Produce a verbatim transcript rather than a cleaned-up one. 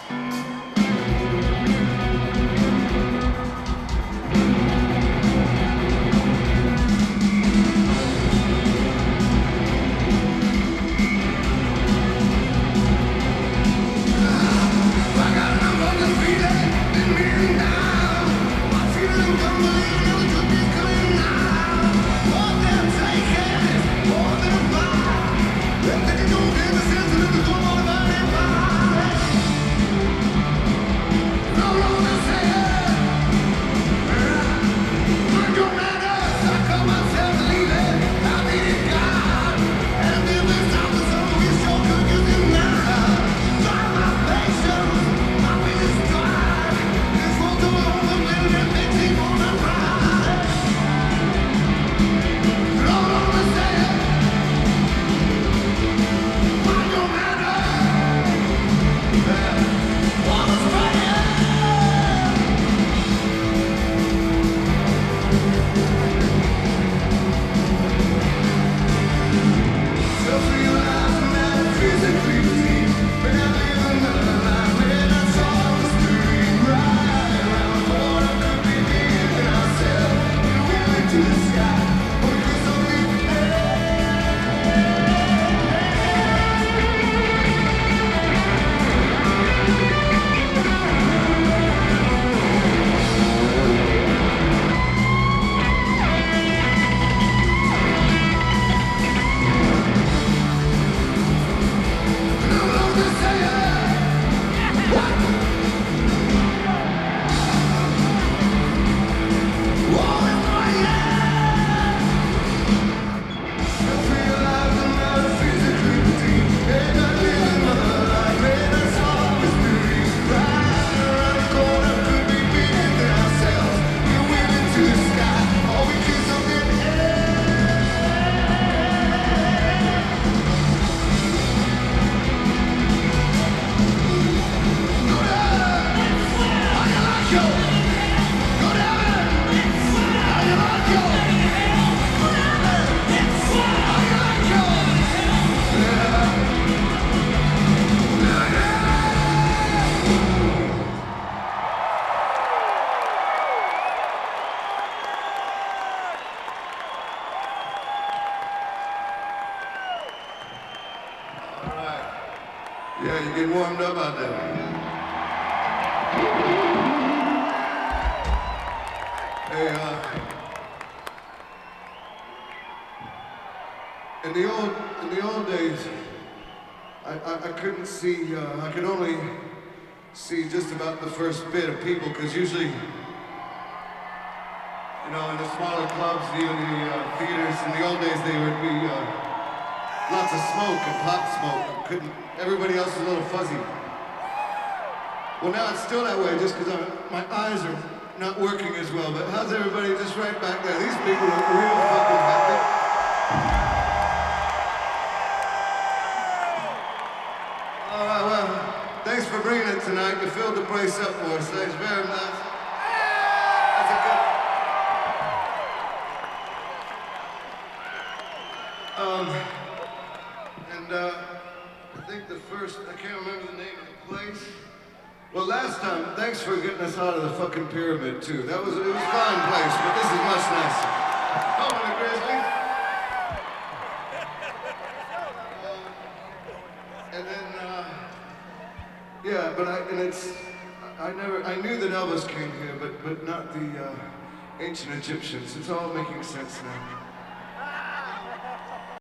Yeah, you get warmed up out there. Hey, uh, in the old in the old days, I, I, I couldn't see. Uh, I could only see just about the first bit of people, because usually, you know, in the smaller clubs, even the uh, theaters, in the old days, they would be uh, lots of smoke and pop smoke. Couldn't. Everybody else was a little fuzzy. Well, now it's still that way, just because my eyes are not working as well. But how's everybody just right back there? These people are real fucking happy. All right, well, thanks for bringing it tonight. You filled the place up for us. Thanks very much. That's a good. Um, and uh, I think the first, I can't remember the name of the place. Well, last time, thanks for getting us out of the fucking pyramid, too. That was, it was a fine place, but this is much nicer. Come on, Grizzly. Uh, and then, uh, yeah, but I, and it's, I never, I knew that Elvis came here, but, but not the uh, ancient Egyptians. It's all making sense now.